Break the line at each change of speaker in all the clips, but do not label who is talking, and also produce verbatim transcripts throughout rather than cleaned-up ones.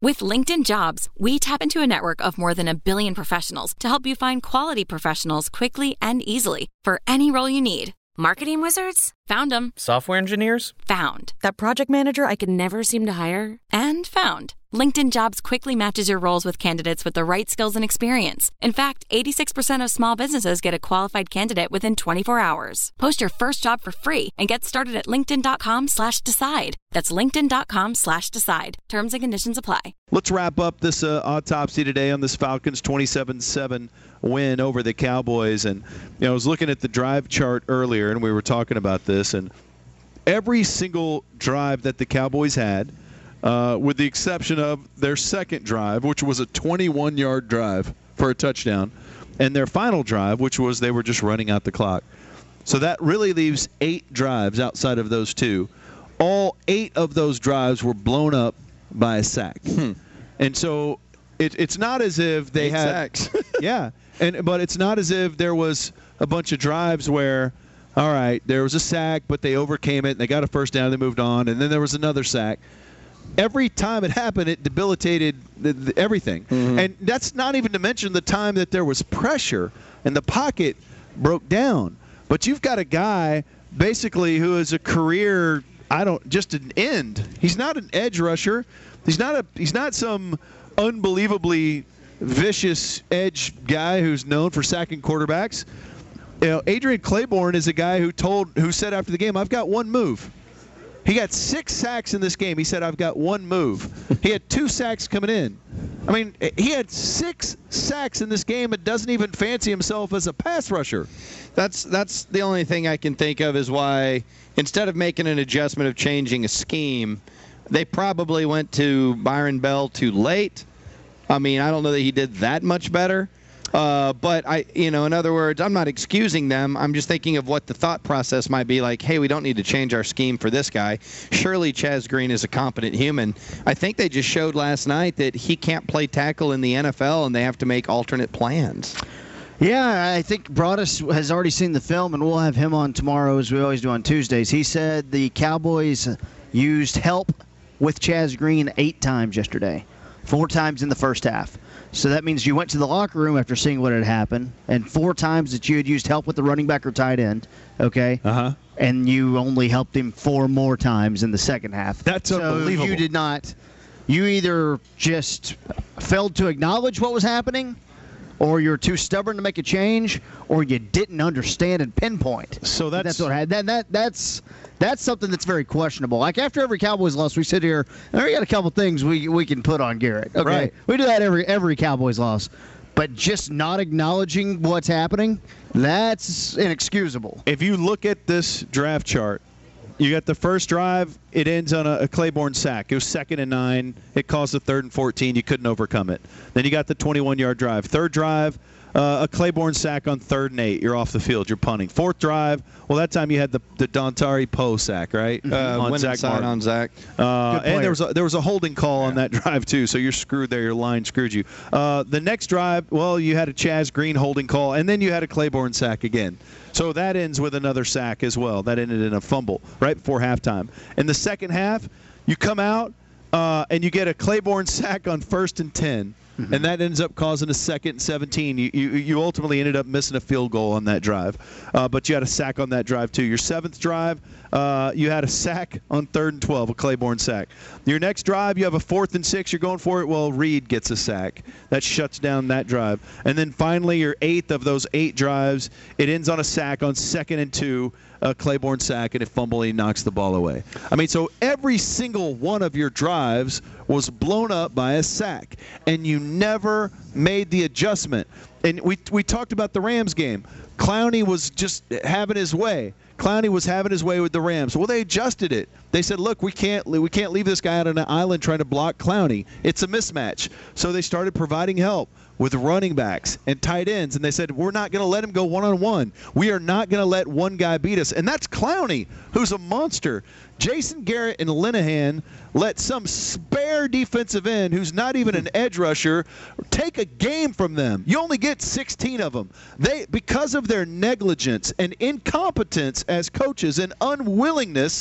With LinkedIn Jobs, we tap into a network of more than a billion professionals to help you find quality professionals quickly and easily for any role you need. Marketing wizards? Found them.
Software engineers?
Found. That project manager I could never seem to hire? And found. LinkedIn Jobs quickly matches your roles with candidates with the right skills and experience. In fact, eighty-six percent of small businesses get a qualified candidate within twenty-four hours. Post your first job for free and get started at linkedin.com slash decide. That's linkedin.com slash decide. Terms and conditions apply.
Let's wrap up this uh, autopsy today on this Falcons twenty-seven seven win over the Cowboys. And you know, I was looking at the drive chart earlier, and we were talking about this. And every single drive that the Cowboys had, Uh, with the exception of their second drive, which was a twenty-one-yard drive for a touchdown, and their final drive, which was they were just running out the clock. So that really leaves eight drives outside of those two. All eight of those drives were blown up by a sack. Hmm. And so it, it's not as if they
eight
had
sacks.
yeah, and but it's not as if there was a bunch of drives where, all right, there was a sack, but they overcame it, and they got a first down, they moved on, and then there was another sack. Every time it happened, it debilitated the, the, everything. Mm-hmm. And that's not even to mention the time that there was pressure and the pocket broke down. But you've got a guy basically who is a career, I don't, just an end. He's not an edge rusher. He's not a. He's not some unbelievably vicious edge guy who's known for sacking quarterbacks. You know, Adrian Claiborne is a guy who told, who said after the game, "I've got one move." He got six sacks in this game. He said, "I've got one move." He had two sacks coming in. I mean, he had six sacks in this game and doesn't even fancy himself as a pass rusher.
That's that's the only thing I can think of is why instead of making an adjustment of changing a scheme, they probably went to Byron Bell too late. I mean, I don't know that he did that much better. Uh, but, I, you know, in other words, I'm not excusing them. I'm just thinking of what the thought process might be like, hey, we don't need to change our scheme for this guy. Surely Chaz Green is a competent human. I think they just showed last night that he can't play tackle in the N F L, and they have to make alternate plans.
Yeah, I think Broadus has already seen the film, and we'll have him on tomorrow as we always do on Tuesdays. He said the Cowboys used help with Chaz Green eight times yesterday, four times in the first half. So that means you went to the locker room after seeing what had happened, and four times that you had used help with the running back or tight end, okay?
Uh-huh.
And you only helped him four more times in the second half.
That's
so
unbelievable.
You did not – you either just failed to acknowledge what was happening, or you're too stubborn to make a change, or you didn't understand and pinpoint.
So that's
that's what I had. That, that that's that's something that's very questionable. Like after every Cowboys loss, we sit here and we got a couple things we we can put on Garrett. Okay,
right.
We do that every every Cowboys loss, but just not acknowledging what's happening, that's inexcusable.
If you look at this draft chart, you got the first drive, it ends on a, a Claiborne sack. It was second and nine. It caused a third and fourteen. You couldn't overcome it. Then you got the twenty-one-yard drive. Third drive, uh, a Claiborne sack on third and eight. You're off the field. You're punting. Fourth drive, well, that time you had the, the Dontari Poe sack, right?
Uh,
on Zach Martin.
on Zach.
Uh, and there was a, there was a holding call yeah. on that drive, too, so you're screwed there. Your line screwed you. Uh, the next drive, well, you had a Chaz Green holding call, and then you had a Claiborne sack again. So that ends with another sack as well. That ended in a fumble right before halftime. In the second half, you come out uh, and you get a Claiborne sack on first and ten, mm-hmm. and that ends up causing a second and seventeen. You, you, you ultimately ended up missing a field goal on that drive, uh, but you had a sack on that drive too. Your seventh drive, uh, you had a sack on third and twelve, a Claiborne sack. Your next drive, you have a fourth and six. You're going for it. Well, Reed gets a sack. That shuts down that drive. And then finally, your eighth of those eight drives, it ends on a sack on second and two, a Claiborne sack, and it fumble, and he knocks the ball away. I mean, so every single one of your drives was blown up by a sack, and you never made the adjustment. And we we talked about the Rams game. Clowney was just having his way. Clowney was having his way with the Rams. Well, they adjusted it. They said, look, we can't we can't leave this guy out on an island trying to block Clowney. It's a mismatch. So they started providing help with running backs and tight ends, and they said, we're not going to let him go one-on-one. We are not going to let one guy beat us. And that's Clowney, who's a monster. Jason Garrett and Linehan let some spare defensive end who's not even an edge rusher take a game from them. You only get sixteen of them. They, because of their negligence and incompetence as coaches and unwillingness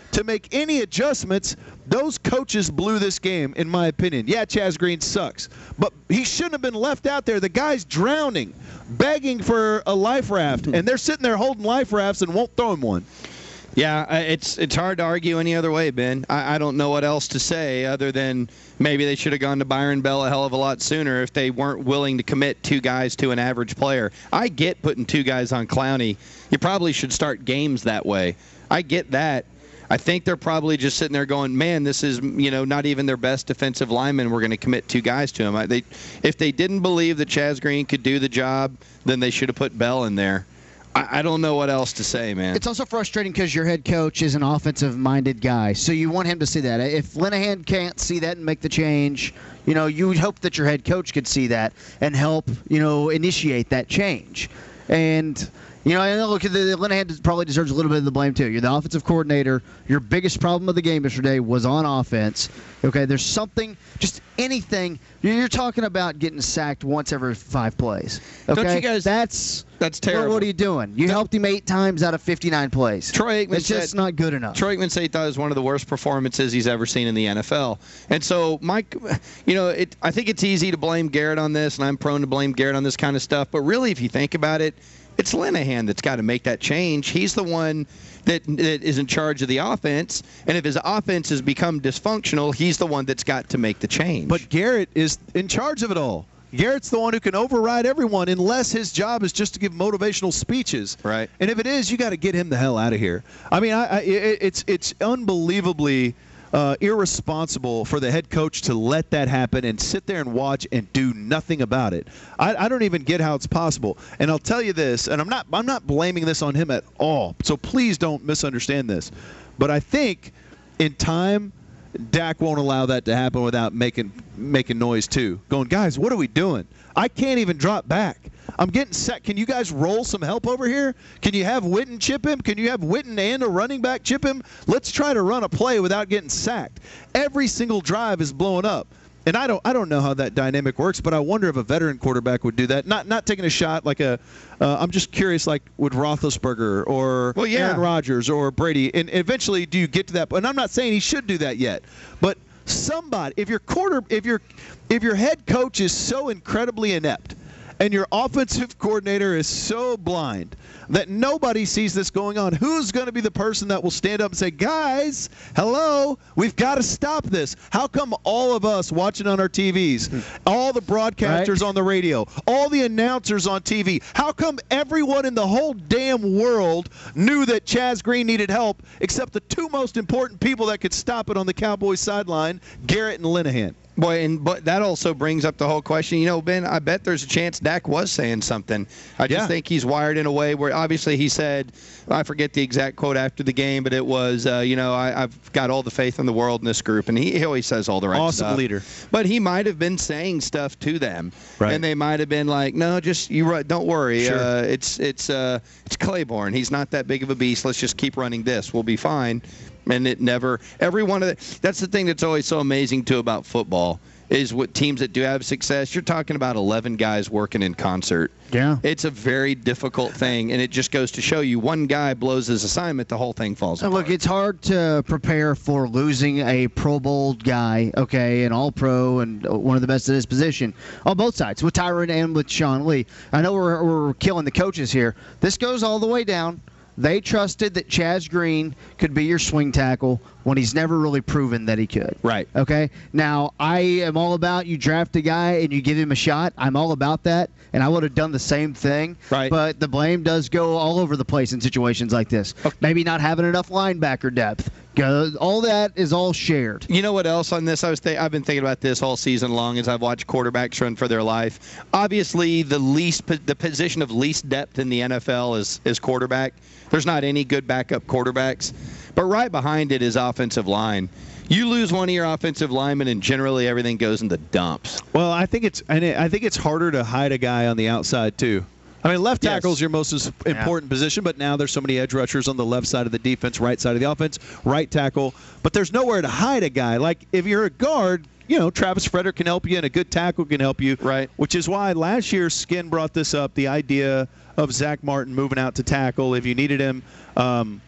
to make any adjustments. Those coaches blew this game, in my opinion. Yeah, Chaz Green sucks, but he shouldn't have been left out there. The guy's drowning, begging for a life raft, and they're sitting there holding life rafts and won't throw him one.
Yeah, it's it's hard to argue any other way, Ben. I, I don't know what else to say other than maybe they should have gone to Byron Bell a hell of a lot sooner if they weren't willing to commit two guys to an average player. I get putting two guys on Clowney. You probably should start games that way. I get that. I think they're probably just sitting there going, man, this is, you know, not even their best defensive lineman. We're going to commit two guys to him. I, they, if they didn't believe that Chaz Green could do the job, then they should have put Bell in there. I, I don't know what else to say, man.
It's also frustrating because your head coach is an offensive-minded guy, so you want him to see that. If Linehan can't see that and make the change, you know, you would hope that your head coach could see that and help, you know, initiate that change. And you know, I know, look, the, the Linehan probably deserves a little bit of the blame, too. You're the offensive coordinator. Your biggest problem of the game yesterday was on offense. Okay, there's something, just anything. You're talking about getting sacked once every five plays. Okay?
Don't you guys,
that's
that's terrible.
What are you doing? You helped him eight times out of fifty-nine plays.
Troy Aikman
It's just
said,
not good enough.
Troy Aikman said he thought it was one of the worst performances he's ever seen in the N F L. And so, Mike, you know, it, I think it's easy to blame Garrett on this, and I'm prone to blame Garrett on this kind of stuff. But really, if you think about it, it's Linehan that's got to make that change. He's the one that, that is in charge of the offense, and if his offense has become dysfunctional, he's the one that's got to make the change.
But Garrett is in charge of it all. Garrett's the one who can override everyone unless his job is just to give motivational speeches.
Right.
And if it is, you got to get him the hell out of here. I mean, I, I, it, it's it's unbelievably uh, irresponsible for the head coach to let that happen and sit there and watch and do nothing about it. I, I don't even get how it's possible. And I'll tell you this, and I'm not I'm not blaming this on him at all. So please don't misunderstand this. But I think in time, Dak won't allow that to happen without making making noise too. Going, guys, what are we doing? I can't even drop back. I'm getting set. Can you guys roll some help over here? Can you have Witten chip him? Can you have Witten and a running back chip him? Let's try to run a play without getting sacked. Every single drive is blowing up. And I don't I don't know how that dynamic works, but I wonder if a veteran quarterback would do that. Not not taking a shot like a uh, I'm just curious, like with Roethlisberger or
well, yeah.
Aaron Rodgers or Brady. And eventually, do you get to that? And I'm not saying he should do that yet, but somebody, if your quarter, if your if your head coach is so incredibly inept, and your offensive coordinator is so blind that nobody sees this going on, who's going to be the person that will stand up and say, guys, hello, we've got to stop this? How come all of us watching on our T Vs, all the broadcasters
right.
on the radio, all the announcers on T V, how come everyone in the whole damn world knew that Chaz Green needed help except the two most important people that could stop it on the Cowboys sideline, Garrett and Linehan?
Boy, and but that also brings up the whole question. You know, Ben, I bet there's a chance Dak was saying something. I just
yeah.
think he's wired in a way where obviously he said, I forget the exact quote after the game, but it was, uh, you know, I, I've got all the faith in the world in this group, and he, he always says all the right
awesome
stuff.
Awesome leader.
But he might have been saying stuff to them,
right.
and they might have been like, no, just you don't worry.
Sure.
Uh, it's it's uh, it's Claiborne. He's not that big of a beast. Let's just keep running this. We'll be fine. And it never, every one of the, that's the thing that's always so amazing too about football. Is what teams that do have success, you're talking about eleven guys working in concert.
Yeah.
It's a very difficult thing, and it just goes to show you one guy blows his assignment, the whole thing falls apart.
Look, it's hard to prepare for losing a Pro Bowl guy, okay, an All-Pro and one of the best at his position on both sides, with Tyron and with Sean Lee. I know we're, we're killing the coaches here. This goes all the way down. They trusted that Chaz Green could be your swing tackle when he's never really proven that he could.
Right.
Okay? Now, I am all about you draft a guy and you give him a shot. I'm all about that, and I would have done the same thing.
Right.
But the blame does go all over the place in situations like this.
Okay.
Maybe not having enough linebacker depth. All that is all shared.
You know what else on this? I was th- I've been thinking about this all season long as I've watched quarterbacks run for their life. Obviously, the least the position of least depth in the N F L is is quarterback. There's not any good backup quarterbacks, but right behind it is offensive line. You lose one of your offensive linemen, and generally everything goes in the dumps.
Well, I think it's and I think it's harder to hide a guy on the outside too. I mean, left tackle is
Yes.
your most important yeah. position, but now there's so many edge rushers on the left side of the defense, right side of the offense, right tackle. But there's nowhere to hide a guy. Like, if you're a guard, you know, Travis Frederick can help you, and a good tackle can help you.
Right.
Which is why last year Skin brought this up, the idea of Zach Martin moving out to tackle if you needed him. Um,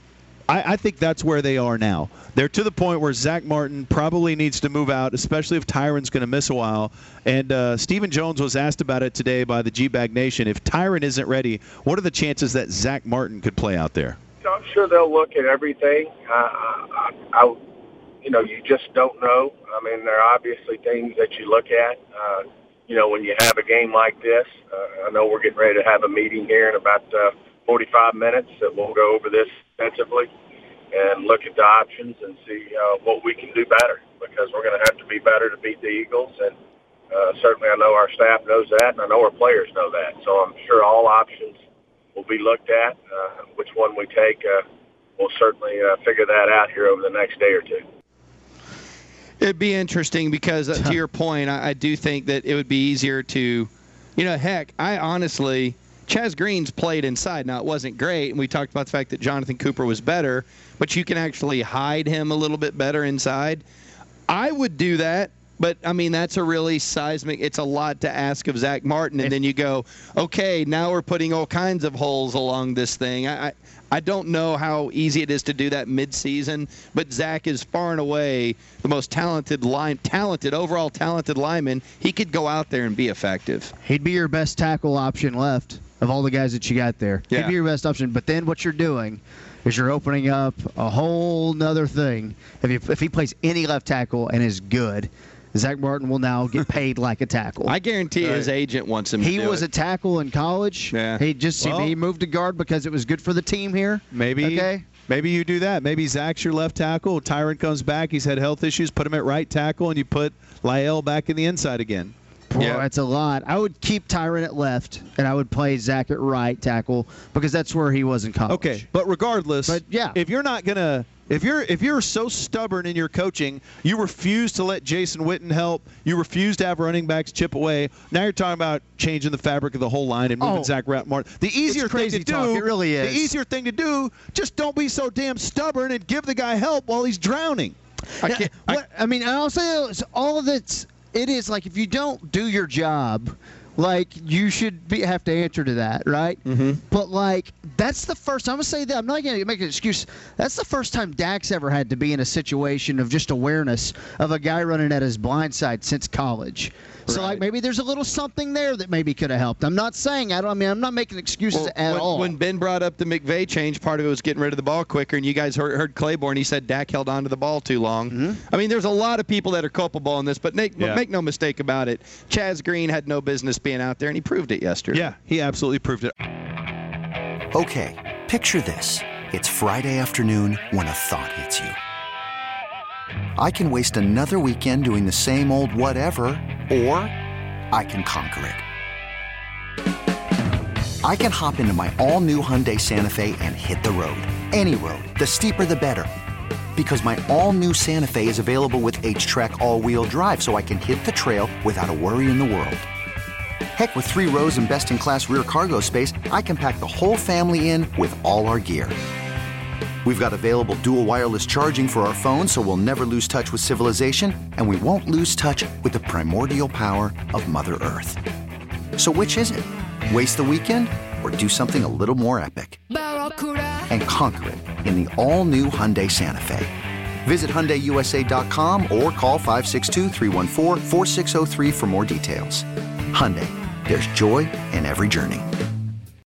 I, I think that's where they are now. They're to the point where Zach Martin probably needs to move out, especially if Tyron's going to miss a while. And uh, Stephen Jones was asked about it today by the G-Bag Nation. If Tyron isn't ready, what are the chances that Zach Martin could play out there?
I'm sure they'll look at everything. Uh, I, I, you know, you just don't know. I mean, there are obviously things that you look at. Uh, you know, when you have a game like this, uh, I know we're getting ready to have a meeting here in about uh, forty-five minutes that we'll go over this extensively and look at the options and see uh, what we can do better, because we're going to have to be better to beat the Eagles. And uh, certainly I know our staff knows that, and I know our players know that. So I'm sure all options will be looked at. Uh, which one we take, uh, we'll certainly uh, figure that out here over the next day or two.
It'd be interesting because, uh, to your point, I, I do think that it would be easier to, you know, heck, I honestly, Chaz Green's played inside. Now, it wasn't great, and we talked about the fact that Jonathan Cooper was better, but you can actually hide him a little bit better inside. I would do that. But, I mean, that's a really seismic – it's a lot to ask of Zach Martin. And then you go, okay, now we're putting all kinds of holes along this thing. I, I, I don't know how easy it is to do that midseason, but Zach is far and away the most talented line, talented, overall talented lineman. He could go out there and be effective.
He'd be your best tackle option left of all the guys that you got there.
Yeah.
He'd be your best option. But then what you're doing is you're opening up a whole nother thing. If, you, if he plays any left tackle and is good – Zach Martin will now get paid like a tackle.
I guarantee right. his agent wants him
he
to do
was
it.
a tackle in college.
Yeah.
He just well, he moved to guard because it was good for the team here.
Maybe
okay.
Maybe you do that. Maybe Zach's your left tackle. Tyron comes back. He's had health issues. Put him at right tackle, and you put Lyle back in the inside again.
Boy,
yeah.
that's a lot. I would keep Tyron at left, and I would play Zach at right tackle because that's where he was in college.
Okay, but regardless,
but yeah.
if you're not gonna, if you're if you're so stubborn in your coaching, you refuse to let Jason Witten help. You refuse to have running backs chip away. Now you're talking about changing the fabric of the whole line and moving
oh,
Zach Martin. The easier thing to
talk.
do,
it really is.
The easier thing to do, just don't be so damn stubborn and give the guy help while he's drowning.
I can't. I, what, I mean, I'll say all of it's. It is like if you don't do your job, like you should be, have to answer to that, right?
Mm-hmm.
But like that's the first. I'm gonna say that I'm not gonna make an excuse. That's the first time Dak's ever had to be in a situation of just awareness of a guy running at his blind side since college. So
right.
like maybe there's a little something there that maybe could have helped. I'm not saying I don't. I mean I'm not making excuses
well,
at
when,
all.
When Ben brought up the McVay change, part of it was getting rid of the ball quicker, and you guys heard, heard Claiborne. He said Dak held on to the ball too long.
Mm-hmm.
I mean, there's a lot of people that are culpable in this, but make,
yeah.
make no mistake about it. Chaz Green had no business being out there, and he proved it yesterday.
Yeah, he absolutely proved it.
Okay, picture this. It's Friday afternoon when a thought hits you. I can waste another weekend doing the same old whatever, or I can conquer it. I can hop into my all-new Hyundai Santa Fe and hit the road. Any road. The steeper, the better. Because my all-new Santa Fe is available with H-Track all-wheel drive, so I can hit the trail without a worry in the world. Heck, with three rows and best-in-class rear cargo space, I can pack the whole family in with all our gear. We've got available dual wireless charging for our phones, so we'll never lose touch with civilization, and we won't lose touch with the primordial power of Mother Earth. So which is it? Waste the weekend or do something a little more epic? And conquer it in the all-new Hyundai Santa Fe. Visit Hyundai U S A dot com or call five six two, three one four, four six zero three for more details. Hyundai, there's joy in every journey.